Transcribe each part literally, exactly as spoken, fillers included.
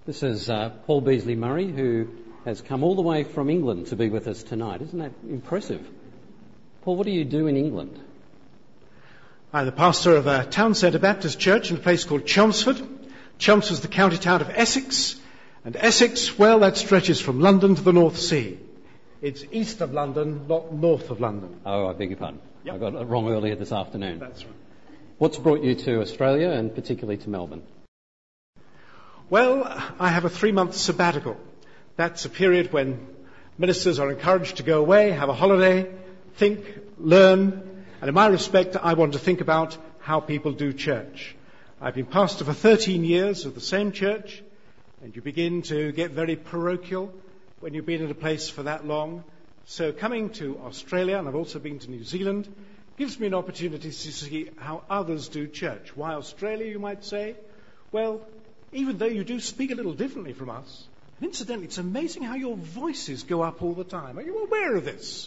This is uh, Paul Beasley Murray, who has come all the way from England to be with us tonight. Isn't that impressive? Paul, what do you do in England? I'm the pastor of a town centre Baptist church in a place called Chelmsford. Chelmsford is the county town of Essex. And Essex, well, that stretches from London to the North Sea. It's east of London, not north of London. Oh, I beg your pardon. Yep. I got it wrong earlier this afternoon. That's right. What's brought you to Australia and particularly to Melbourne? Well, I have a three-month sabbatical. That's a period when ministers are encouraged to go away, have a holiday, think, learn, and in my respect, I want to think about how people do church. I've been pastor for thirteen years of the same church, and you begin to get very parochial when you've been in a place for that long. So coming to Australia, and I've also been to New Zealand, gives me an opportunity to see how others do church. Why Australia, you might say? Well, even though you do speak a little differently from us, and incidentally, it's amazing how your voices go up all the time. Are you aware of this?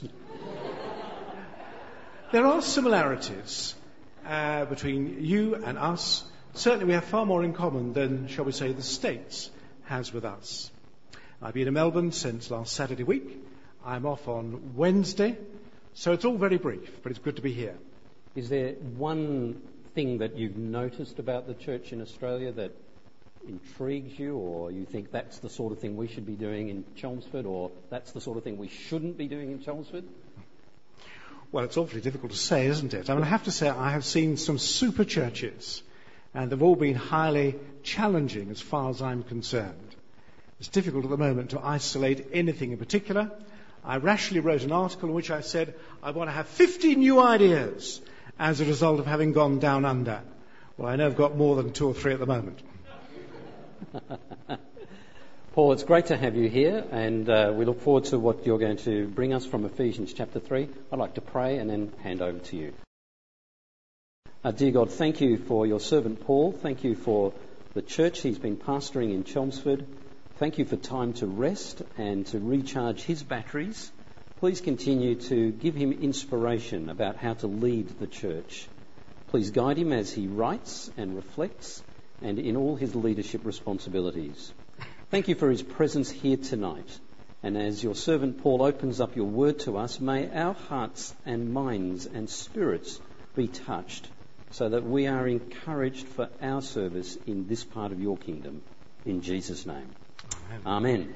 There are similarities uh, between you and us. Certainly we have far more in common than, shall we say, the States has with us. I've been in Melbourne since last Saturday week. I'm off on Wednesday, so it's all very brief, but it's good to be here. Is there one thing that you've noticed about the church in Australia that intrigues you, or you think that's the sort of thing we should be doing in Chelmsford, or that's the sort of thing we shouldn't be doing in Chelmsford? Well, it's awfully difficult to say, isn't it? I mean, I have to say I have seen some super churches, and they've all been highly challenging as far as I'm concerned. It's difficult at the moment to isolate anything in particular. I rashly wrote an article in which I said I want to have fifty new ideas as a result of having gone down under. Well, I know I've got more than two or three at the moment. Paul, it's great to have you here, and uh, we look forward to what you're going to bring us from Ephesians chapter three. I'd like to pray and then hand over to you. Uh, dear God, thank you for your servant Paul. Thank you for the church he's been pastoring in Chelmsford. Thank you for time to rest and to recharge his batteries. Please continue to give him inspiration about how to lead the church. Please guide him as he writes and reflects and in all his leadership responsibilities. Thank you for his presence here tonight. And as your servant Paul opens up your word to us, may our hearts and minds and spirits be touched so that we are encouraged for our service in this part of your kingdom. In Jesus' name. Amen. Amen.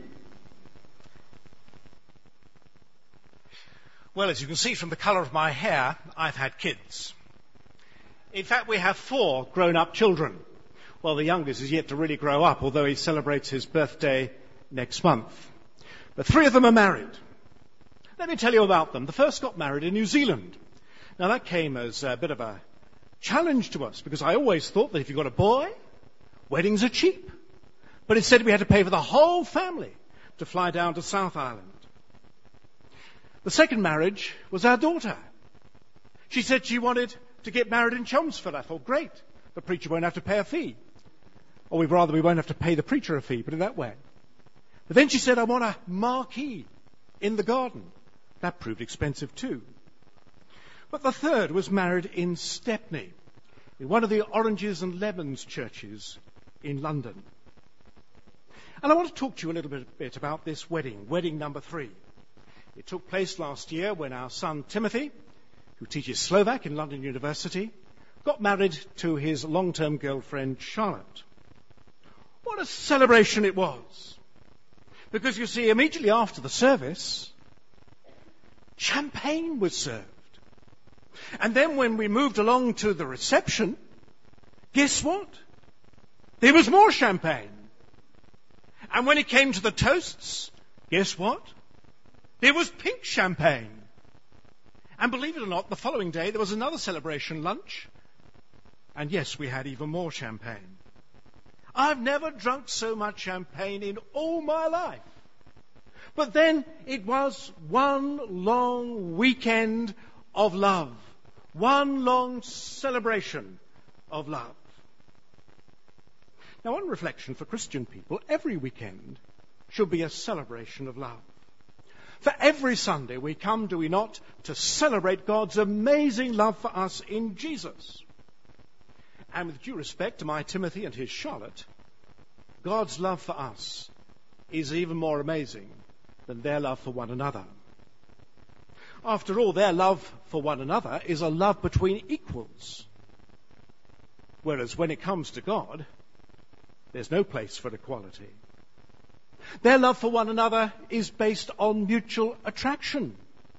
Well, as you can see from the colour of my hair, I've had kids. In fact, we have four grown-up children. Well, the youngest is yet to really grow up, although he celebrates his birthday next month. But three of them are married. Let me tell you about them. The first got married in New Zealand. Now, that came as a bit of a challenge to us, because I always thought that if you got a boy, weddings are cheap. But instead we had to pay for the whole family to fly down to South Island. The second marriage was our daughter. She said she wanted to get married in Chelmsford. I thought, great, the preacher won't have to pay a fee. Or we'd rather we won't have to pay the preacher a fee, put it that way. But then she said, I want a marquee in the garden. That proved expensive too. But the third was married in Stepney, in one of the Oranges and Lemons churches in London. And I want to talk to you a little bit, bit about this wedding, wedding number three. It took place last year when our son Timothy, who teaches Slovak in London University, got married to his long-term girlfriend Charlotte. What a celebration it was. Because you see, immediately after the service, champagne was served. And then when we moved along to the reception, guess what? There was more champagne. And when it came to the toasts, guess what? There was pink champagne. And believe it or not, the following day there was another celebration lunch. And yes, we had even more champagne. I've never drunk so much champagne in all my life. But then it was one long weekend of love. One long celebration of love. Now, on reflection, for Christian people, every weekend should be a celebration of love. For every Sunday we come, do we not, to celebrate God's amazing love for us in Jesus. And with due respect to my Timothy and his Charlotte, God's love for us is even more amazing than their love for one another. After all, their love for one another is a love between equals. Whereas when it comes to God, there's no place for equality. Their love for one another is based on mutual attraction.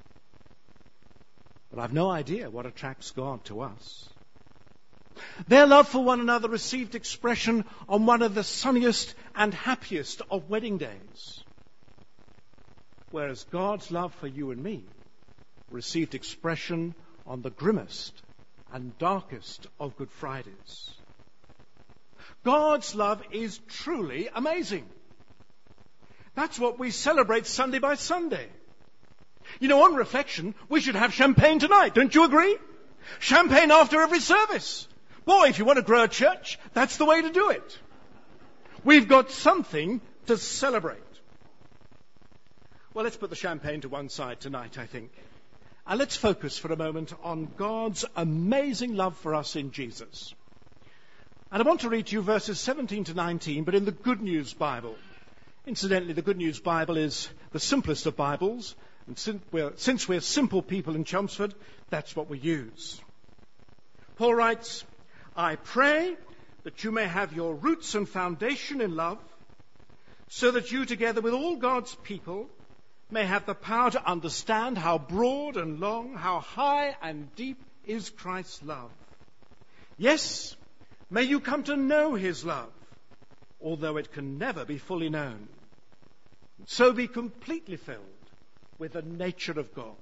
But I've no idea what attracts God to us. Their love for one another received expression on one of the sunniest and happiest of wedding days. Whereas God's love for you and me received expression on the grimmest and darkest of Good Fridays. God's love is truly amazing. That's what we celebrate Sunday by Sunday. You know, on reflection, we should have champagne tonight, don't you agree? Champagne after every service. Boy, if you want to grow a church, that's the way to do it. We've got something to celebrate. Well, let's put the champagne to one side tonight, I think. And let's focus for a moment on God's amazing love for us in Jesus. And I want to read to you verses seventeen to nineteen, but in the Good News Bible. Incidentally, the Good News Bible is the simplest of Bibles. And since we're, since we're simple people in Chelmsford, that's what we use. Paul writes, I pray that you may have your roots and foundation in love, so that you, together with all God's people, may have the power to understand how broad and long, how high and deep is Christ's love. Yes, may you come to know his love, although it can never be fully known. So be completely filled with the nature of God.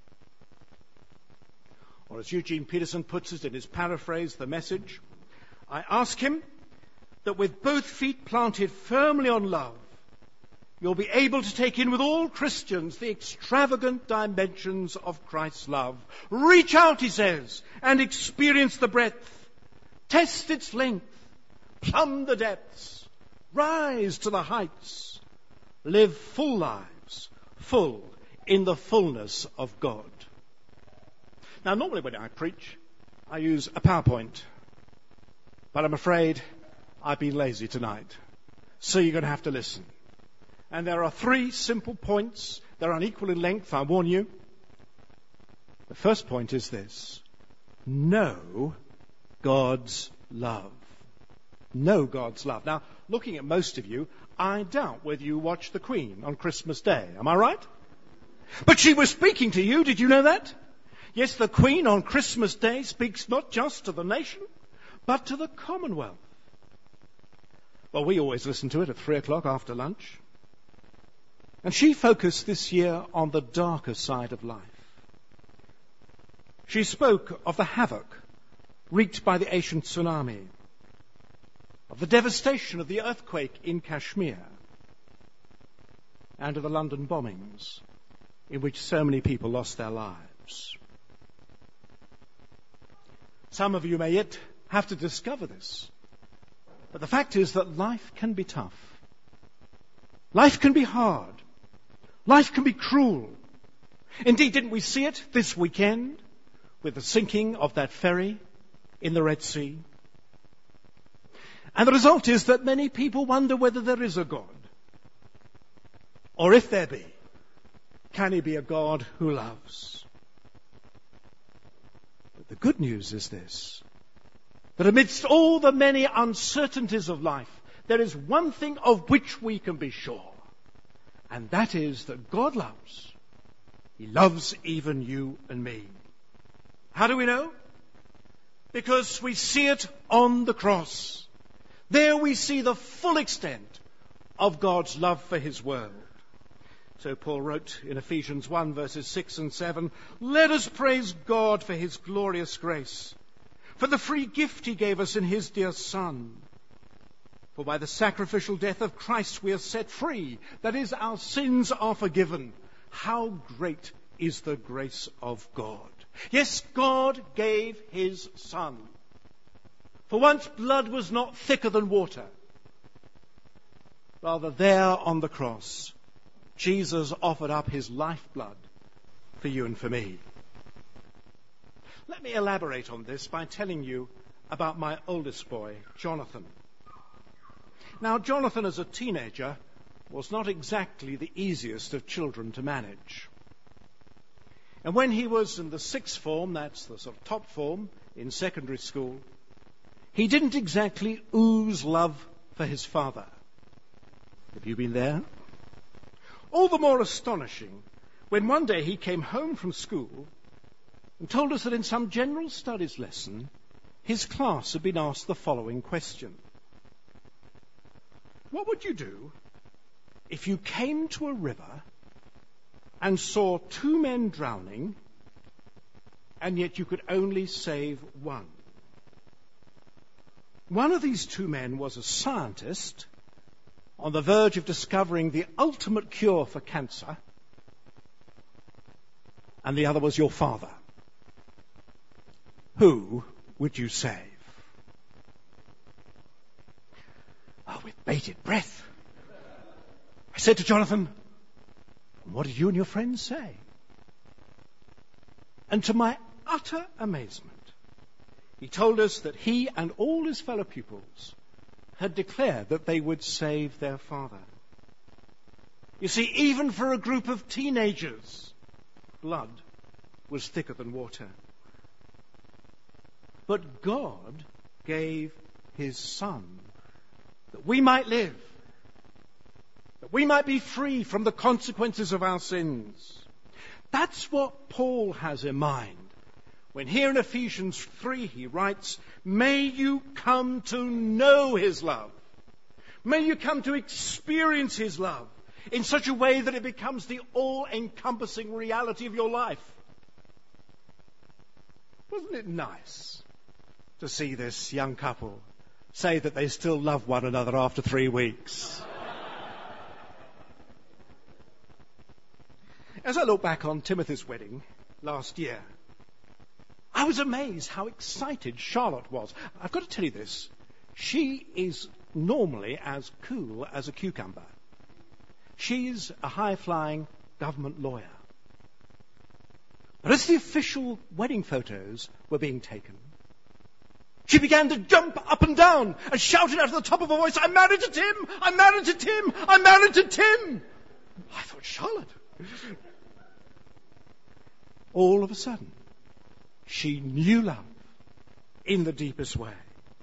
Or as Eugene Peterson puts it in his paraphrase, The Message, I ask him that with both feet planted firmly on love, you'll be able to take in with all Christians the extravagant dimensions of Christ's love. Reach out, he says, and experience the breadth. Test its length. Plumb the depths. Rise to the heights. Live full lives, full in the fullness of God. Now, normally when I preach, I use a PowerPoint. But I'm afraid I've been lazy tonight. So you're going to have to listen. And there are three simple points. They're unequal in length, I warn you. The first point is this. Know God's love. Know God's love. Now, looking at most of you, I doubt whether you watch the Queen on Christmas Day. Am I right? But she was speaking to you. Did you know that? Yes, the Queen on Christmas Day speaks not just to the nation, but to the Commonwealth. Well, we always listen to it at three o'clock after lunch. And she focused this year on the darker side of life. She spoke of the havoc wreaked by the Asian tsunami, of the devastation of the earthquake in Kashmir, and of the London bombings in which so many people lost their lives. Some of you may yet have to discover this, but the fact is that life can be tough. Life can be hard. Life can be cruel. Indeed, didn't we see it this weekend with the sinking of that ferry in the Red Sea? And the result is that many people wonder whether there is a God. Or if there be, can he be a God who loves? But the good news is this, that amidst all the many uncertainties of life, there is one thing of which we can be sure. And that is that God loves. He loves even you and me. How do we know? Because we see it on the cross. There we see the full extent of God's love for his world. So Paul wrote in Ephesians one, verses six and seven, let us praise God for his glorious grace, for the free gift he gave us in his dear Son. For by the sacrificial death of Christ we are set free. That is, our sins are forgiven. How great is the grace of God. Yes, God gave his Son. For once blood was not thicker than water. Rather, there on the cross, Jesus offered up his lifeblood for you and for me. Let me elaborate on this by telling you about my oldest boy, Jonathan. Now, Jonathan as a teenager was not exactly the easiest of children to manage. And when he was in the sixth form, that's the sort of top form in secondary school, he didn't exactly ooze love for his father. Have you been there? All the more astonishing when one day he came home from school and told us that in some general studies lesson, his class had been asked the following question. What would you do if you came to a river and saw two men drowning, and yet you could only save one? One of these two men was a scientist on the verge of discovering the ultimate cure for cancer, and the other was your father. Who would you save? Oh, with bated breath, I said to Jonathan, what did you and your friends say? And to my utter amazement, he told us that he and all his fellow pupils had declared that they would save their father. You see, even for a group of teenagers, blood was thicker than water. But God gave his Son that we might live, that we might be free from the consequences of our sins. That's what Paul has in mind when here in Ephesians three he writes, may you come to know his love. May you come to experience his love in such a way that it becomes the all-encompassing reality of your life. Wasn't it nice to see this young couple say that they still love one another after three weeks? As I look back on Timothy's wedding last year, I was amazed how excited Charlotte was. I've got to tell you this. She is normally as cool as a cucumber. She's a high-flying government lawyer. But as the official wedding photos were being taken, she began to jump up and down and shouted out at the top of her voice, I'm married to Tim! I'm married to Tim! I'm married to Tim! I thought, Charlotte. All of a sudden, she knew love in the deepest way.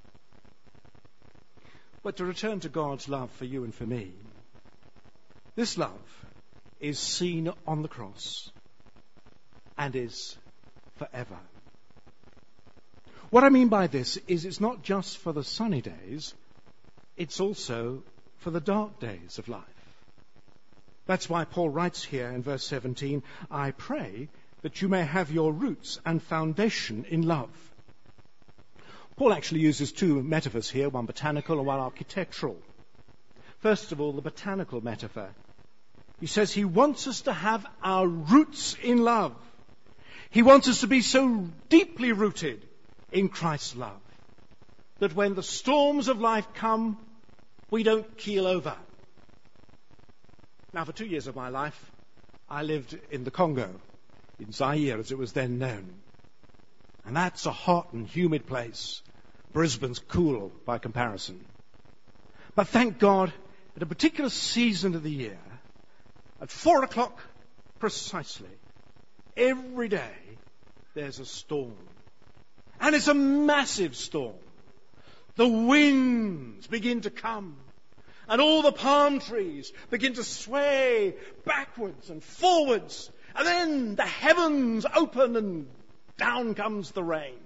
But to return to God's love for you and for me, this love is seen on the cross and is forever. What I mean by this is it's not just for the sunny days, it's also for the dark days of life. That's why Paul writes here in verse seventeen, I pray that you may have your roots and foundation in love. Paul actually uses two metaphors here, one botanical and one architectural. First of all, the botanical metaphor. He says he wants us to have our roots in love. He wants us to be so deeply rooted in Christ's love that when the storms of life come, we don't keel over. Now, for two years of my life, I lived in the Congo, in Zaire as it was then known. And that's a hot and humid place. Brisbane's cool by comparison. But thank God, at a particular season of the year, at four o'clock precisely, every day there's a storm. And it's a massive storm. The winds begin to come. And all the palm trees begin to sway backwards and forwards. And then the heavens open and down comes the rain.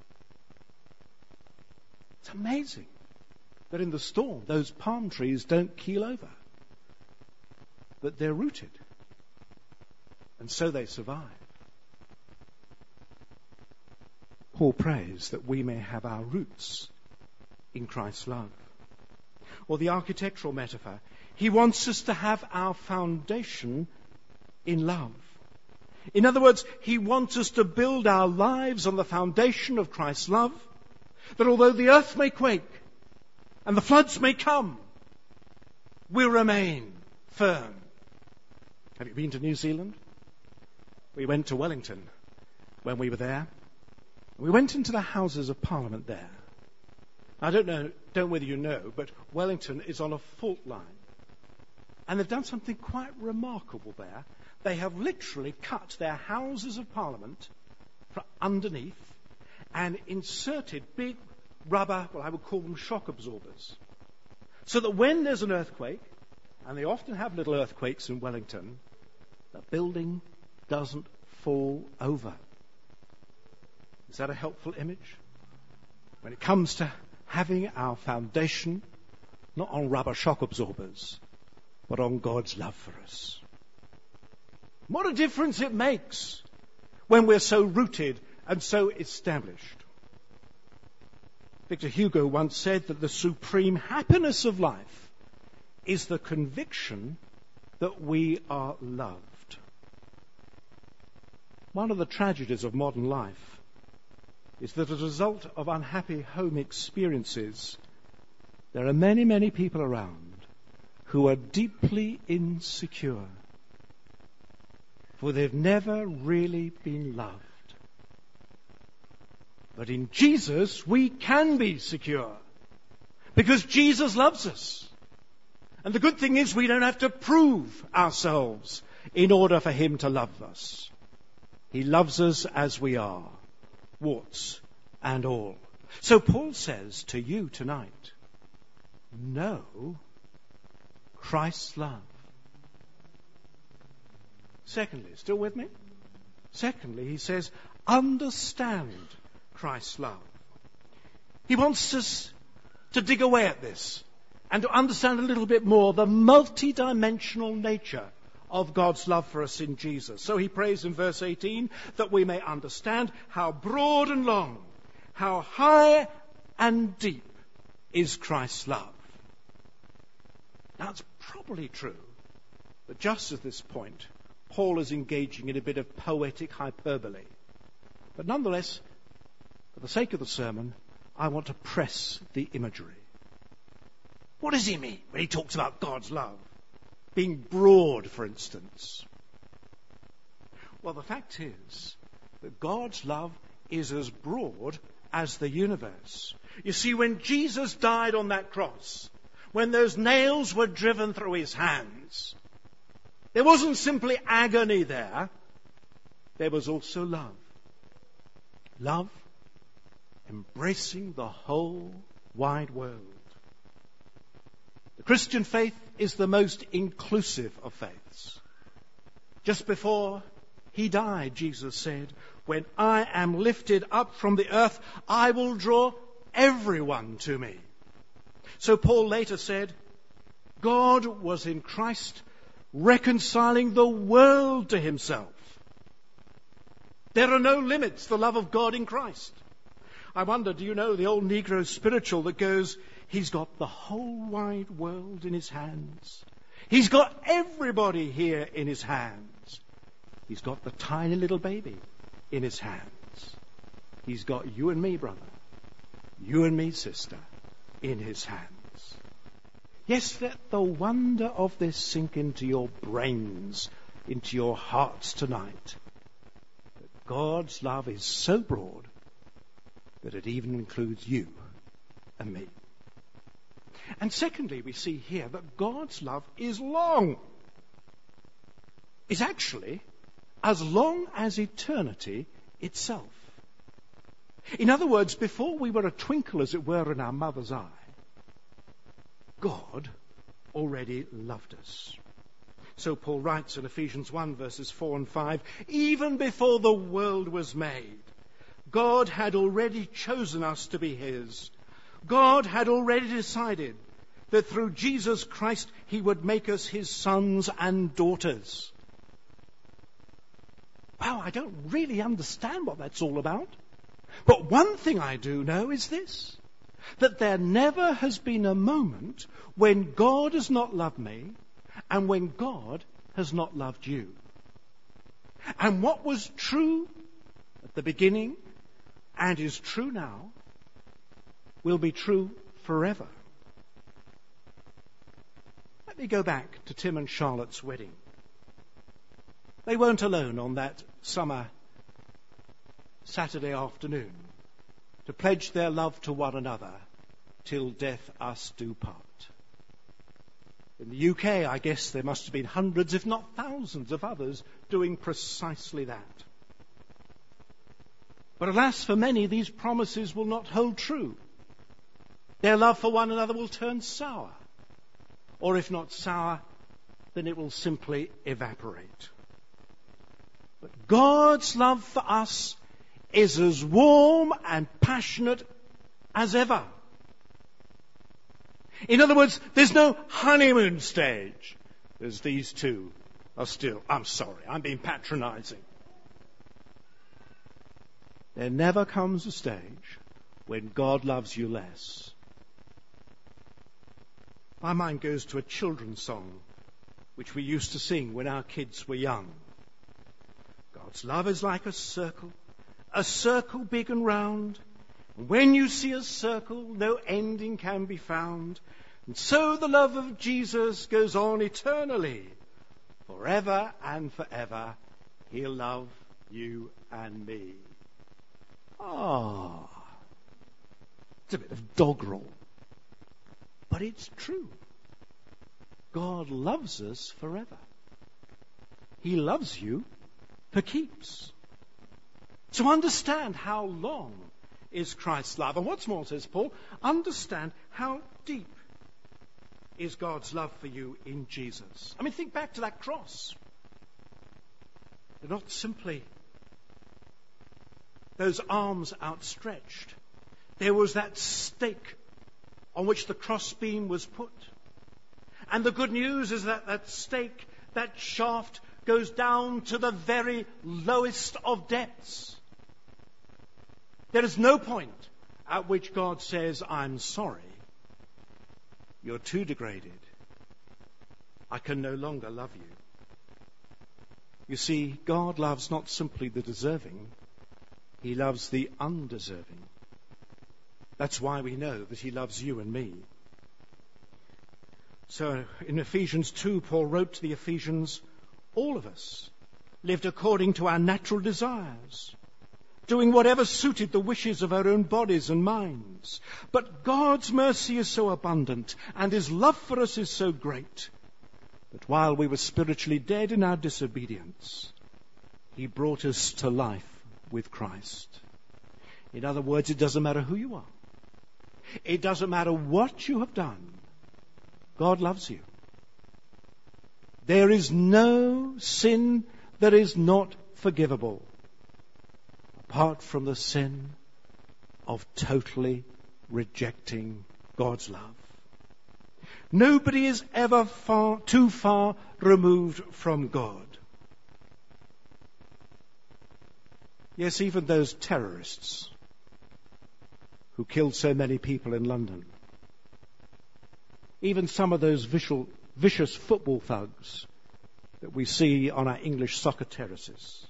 It's amazing that in the storm, those palm trees don't keel over. But they're rooted. And so they survive. Paul prays that we may have our roots in Christ's love. Or the architectural metaphor. He wants us to have our foundation in love. In other words, he wants us to build our lives on the foundation of Christ's love, that although the earth may quake and the floods may come, we'll remain firm. Have you been to New Zealand? We went to Wellington when we were there. We went into the Houses of Parliament there. I don't know, don't know whether you know, but Wellington is on a fault line. And they've done something quite remarkable there. They have literally cut their Houses of Parliament from underneath and inserted big rubber, well, I would call them shock absorbers, so that when there's an earthquake, and they often have little earthquakes in Wellington, the building doesn't fall over. Is that a helpful image? When it comes to having our foundation not on rubber shock absorbers, but on God's love for us. What a difference it makes when we're so rooted and so established. Victor Hugo once said that the supreme happiness of life is the conviction that we are loved. One of the tragedies of modern life is that as a result of unhappy home experiences, there are many, many people around who are deeply insecure, for they've never really been loved. But in Jesus, we can be secure, because Jesus loves us. And the good thing is we don't have to prove ourselves in order for him to love us. He loves us as we are, warts and all. So Paul says to you tonight, know Christ's love. Secondly, still with me? Secondly, he says, understand Christ's love. He wants us to dig away at this and to understand a little bit more the multi-dimensional nature of God's love for us in Jesus. So he prays in verse eighteen that we may understand how broad and long, how high and deep is Christ's love. Now it's probably true that just at this point, Paul is engaging in a bit of poetic hyperbole. But nonetheless, for the sake of the sermon, I want to press the imagery. What does he mean when he talks about God's love? Being broad, for instance. Well, the fact is that God's love is as broad as the universe. You see, when Jesus died on that cross, when those nails were driven through his hands, there wasn't simply agony there. There was also love. Love embracing the whole wide world. The Christian faith is the most inclusive of faiths. Just before he died, Jesus said, when I am lifted up from the earth, I will draw everyone to me. So Paul later said, God was in Christ reconciling the world to himself. There are no limits to the love of God in Christ. I wonder, do you know the old Negro spiritual that goes, he's got the whole wide world in his hands. He's got everybody here in his hands. He's got the tiny little baby in his hands. He's got you and me, brother, you and me, sister, in his hands. Yes, let the wonder of this sink into your brains, into your hearts tonight. That God's love is so broad that it even includes you and me. And secondly, we see here that God's love is long. It's actually as long as eternity itself. In other words, before we were a twinkle, as it were, in our mother's eye, God already loved us. So Paul writes in Ephesians one, verses four and five, even before the world was made, God had already chosen us to be his. God had already decided that through Jesus Christ he would make us his sons and daughters. Wow, I don't really understand what that's all about. But one thing I do know is this, that there never has been a moment when God has not loved me and when God has not loved you. And what was true at the beginning and is true now will be true forever. Let me go back to Tim and Charlotte's wedding. They weren't alone on that summer Saturday afternoon to pledge their love to one another till death us do part. In the U K, I guess there must have been hundreds, if not thousands, of others doing precisely that. But alas, for many, these promises will not hold true. Their love for one another will turn sour. Or if not sour, then it will simply evaporate. But God's love for us is as warm and passionate as ever. In other words, there's no honeymoon stage, as these two are still. I'm sorry, I'm being patronizing. There never comes a stage when God loves you less. My mind goes to a children's song which we used to sing when our kids were young. God's love is like a circle, a circle big and round. And when you see a circle, no ending can be found. And so the love of Jesus goes on eternally. Forever and forever, He'll love you and me. Ah, it's a bit of doggerel. But it's true. God loves us forever. He loves you for keeps. So understand how long is Christ's love. And what's more, says Paul, understand how deep is God's love for you in Jesus. I mean, think back to that cross. They're not simply those arms outstretched. There was that stake on which the crossbeam was put. And the good news is that that stake, that shaft, goes down to the very lowest of depths. There is no point at which God says, I'm sorry. You're too degraded. I can no longer love you. You see, God loves not simply the deserving. He loves the undeserving. That's why we know that He loves you and me. So in Ephesians two, Paul wrote to the Ephesians, all of us lived according to our natural desires, doing whatever suited the wishes of our own bodies and minds. But God's mercy is so abundant, and His love for us is so great, that while we were spiritually dead in our disobedience, He brought us to life with Christ. In other words, it doesn't matter who you are. It doesn't matter what you have done. God loves you. There is no sin that is not forgivable, apart from the sin of totally rejecting God's love. Nobody is ever far, too far removed from God. Yes, even those terrorists who killed so many people in London. Even some of those visual, vicious football thugs that we see on our English soccer terraces.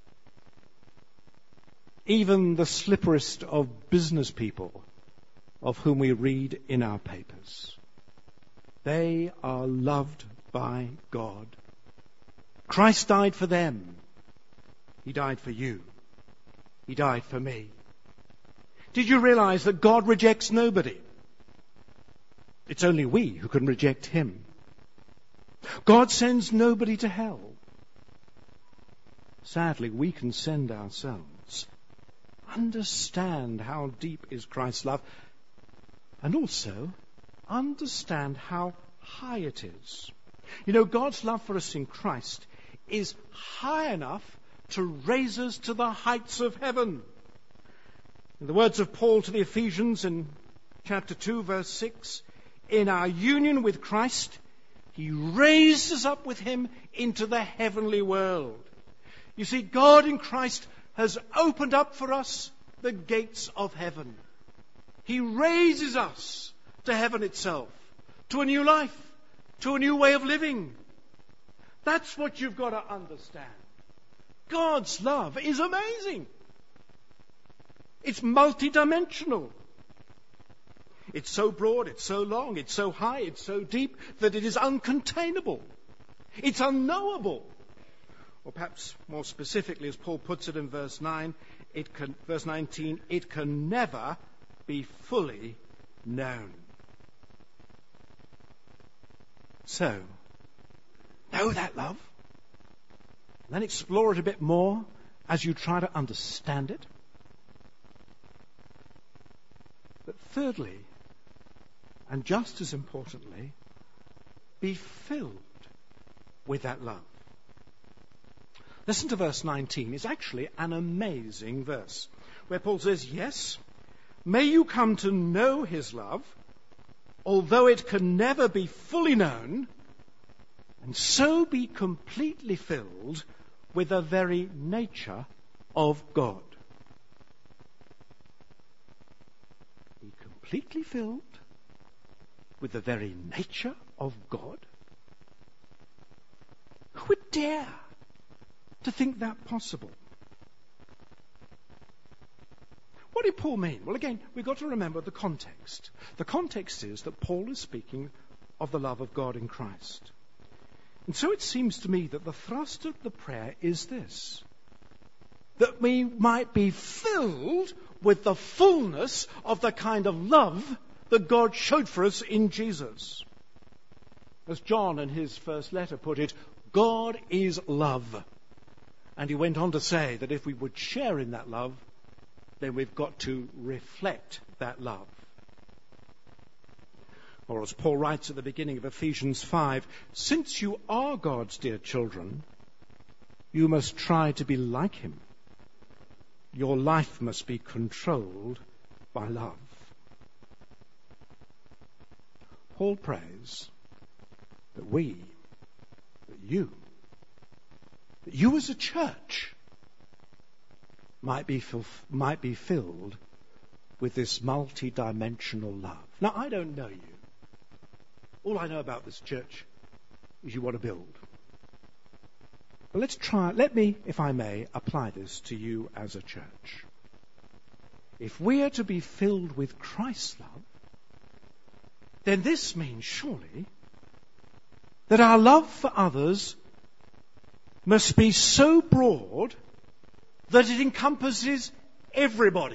Even the slipperiest of business people of whom we read in our papers. They are loved by God. Christ died for them. He died for you. He died for me. Did you realize that God rejects nobody? It's only we who can reject Him. God sends nobody to hell. Sadly, we can send ourselves. Understand how deep is Christ's love, and also understand how high it is. You know, God's love for us in Christ is high enough to raise us to the heights of heaven. In the words of Paul to the Ephesians in chapter two, verse six, in our union with Christ, He raised us up with Him into the heavenly world. You see, God in Christ has opened up for us the gates of heaven. He raises us to heaven itself, to a new life, to a new way of living. That's what you've got to understand. God's love is amazing. It's multidimensional. It's so broad, it's so long, it's so high, it's so deep that it is uncontainable. It's unknowable. Or perhaps more specifically, as Paul puts it in verse nine, it can, verse nineteen, it can never be fully known. So, know that love. Then explore it a bit more as you try to understand it. But thirdly, and just as importantly, be filled with that love. Listen to verse nineteen. It's actually an amazing verse, where Paul says, yes, may you come to know his love, although it can never be fully known, and so be completely filled with the very nature of God. Be completely filled with the very nature of God? Who would dare to think that possible? What did Paul mean? Well, again, we've got to remember the context. The context is that Paul is speaking of the love of God in Christ. And so it seems to me that the thrust of the prayer is this: that we might be filled with the fullness of the kind of love that God showed for us in Jesus. As John in his first letter put it, God is love. And he went on to say that if we would share in that love, then we've got to reflect that love. Or as Paul writes at the beginning of Ephesians five, since you are God's dear children, you must try to be like him. Your life must be controlled by love. Paul prays that we, that you, that you as a church might be, fil- might be filled with this multi-dimensional love. Now, I don't know you. All I know about this church is you want to build. But let's try, let me, if I may, apply this to you as a church. If we are to be filled with Christ's love, then this means surely that our love for others must be so broad that it encompasses everybody.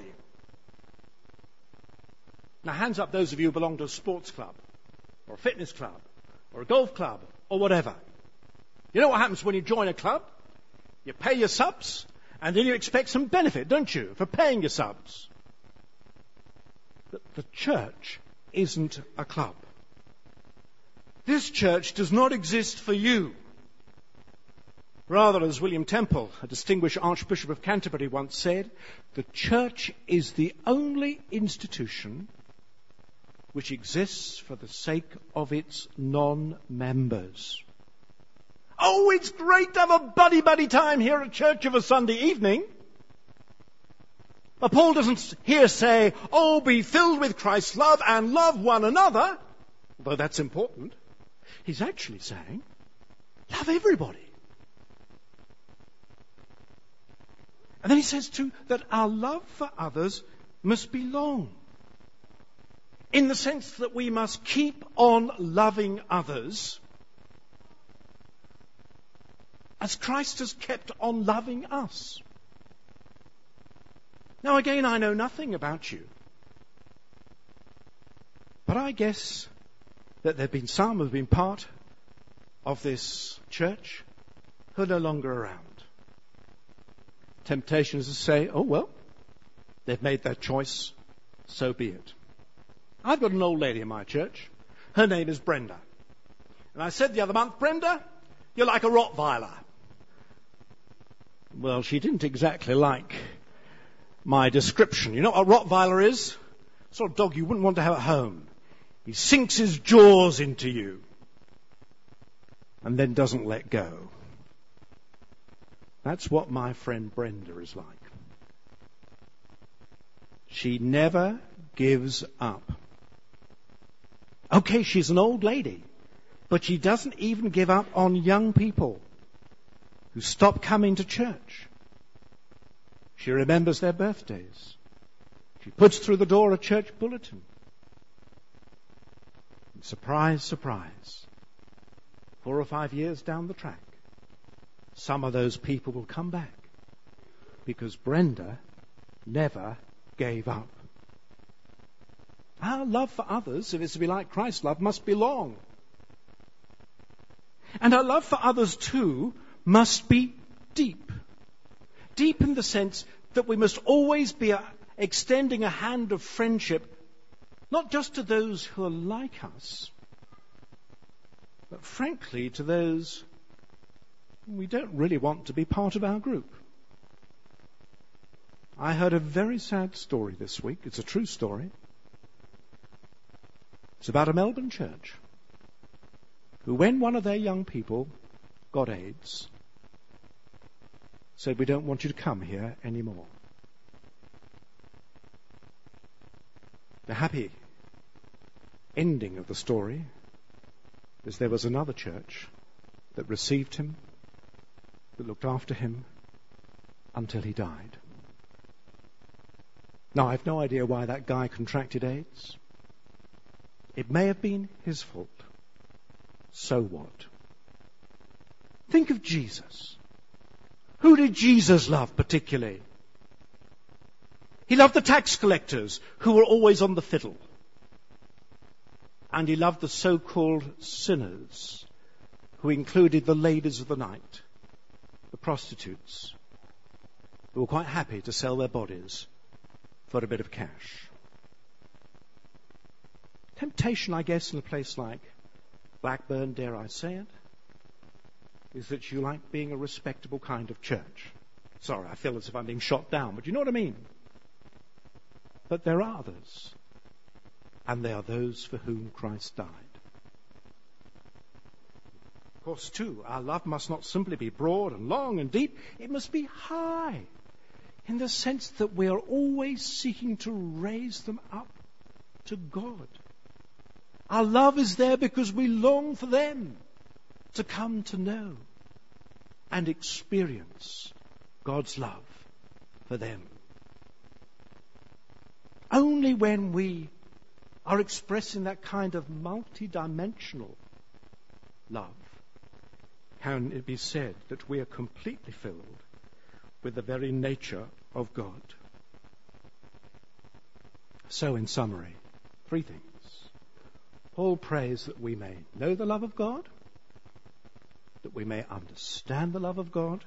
Now, hands up those of you who belong to a sports club, or a fitness club, or a golf club, or whatever. You know what happens when you join a club? You pay your subs, and then you expect some benefit, don't you, for paying your subs? But the church isn't a club. This church does not exist for you. Rather, as William Temple, a distinguished Archbishop of Canterbury, once said, the church is the only institution which exists for the sake of its non-members. Oh, it's great to have a buddy-buddy time here at church of a Sunday evening. But Paul doesn't here say, oh, be filled with Christ's love and love one another, although that's important. He's actually saying, love everybody. And then he says too that our love for others must be long, in the sense that we must keep on loving others as Christ has kept on loving us. Now again, I know nothing about you, but I guess that there have been some who have been part of this church who are no longer around. Temptation is to say, oh well, they've made that choice, so be it. I've got an old lady in my church. Her name is Brenda. And I said the other month, Brenda, you're like a Rottweiler. Well, she didn't exactly like my description. You know what a Rottweiler is? The sort of dog you wouldn't want to have at home. He sinks his jaws into you and then doesn't let go. That's what my friend Brenda is like. She never gives up. Okay, she's an old lady, but she doesn't even give up on young people who stop coming to church. She remembers their birthdays. She puts through the door a church bulletin. And surprise, surprise, four or five years down the track, some of those people will come back because Brenda never gave up. Our love for others, if it's to be like Christ's love, must be long. And our love for others too must be deep. Deep in the sense that we must always be extending a hand of friendship, not just to those who are like us, but frankly to those we don't really want to be part of our group. I heard a very sad story this week. It's a true story. It's about a Melbourne church who, when one of their young people got AIDS, said, "We don't want you to come here anymore." The happy ending of the story is there was another church that received him, that looked after him until he died. Now, I've no idea why that guy contracted AIDS. It may have been his fault. So what? Think of Jesus. Who did Jesus love particularly? He loved the tax collectors who were always on the fiddle. And he loved the so-called sinners, who included the ladies of the night, the prostitutes, who were quite happy to sell their bodies for a bit of cash. Temptation, I guess, in a place like Blackburn, dare I say it, is that you like being a respectable kind of church. Sorry, I feel as if I'm being shot down, but you know what I mean. But there are others, and they are those for whom Christ died. Of course, too, our love must not simply be broad and long and deep. It must be high, in the sense that we are always seeking to raise them up to God. Our love is there because we long for them to come to know and experience God's love for them. Only when we are expressing that kind of multidimensional love can it be said that we are completely filled with the very nature of God. So, in summary, three things. Paul prays that we may know the love of God, that we may understand the love of God,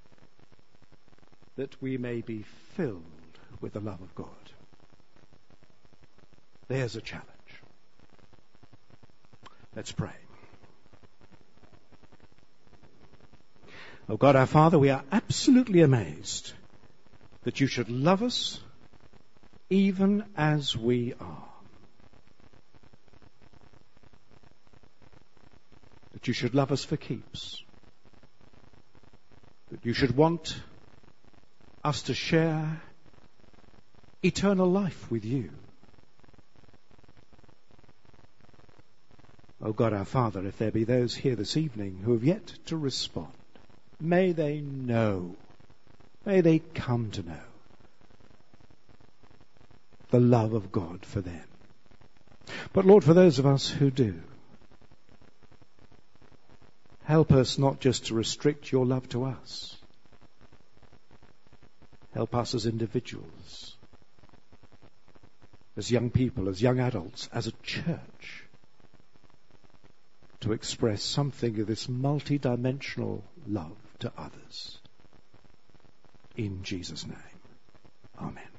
that we may be filled with the love of God. There's a challenge. Let's pray. Oh God, our Father, we are absolutely amazed that you should love us even as we are. That you should love us for keeps. That you should want us to share eternal life with you. Oh God, our Father, if there be those here this evening who have yet to respond, may they know, may they come to know the love of God for them. But Lord, for those of us who do, help us not just to restrict your love to us. Help us as individuals, as young people, as young adults, as a church, to express something of this multidimensional love to others. In Jesus' name, amen.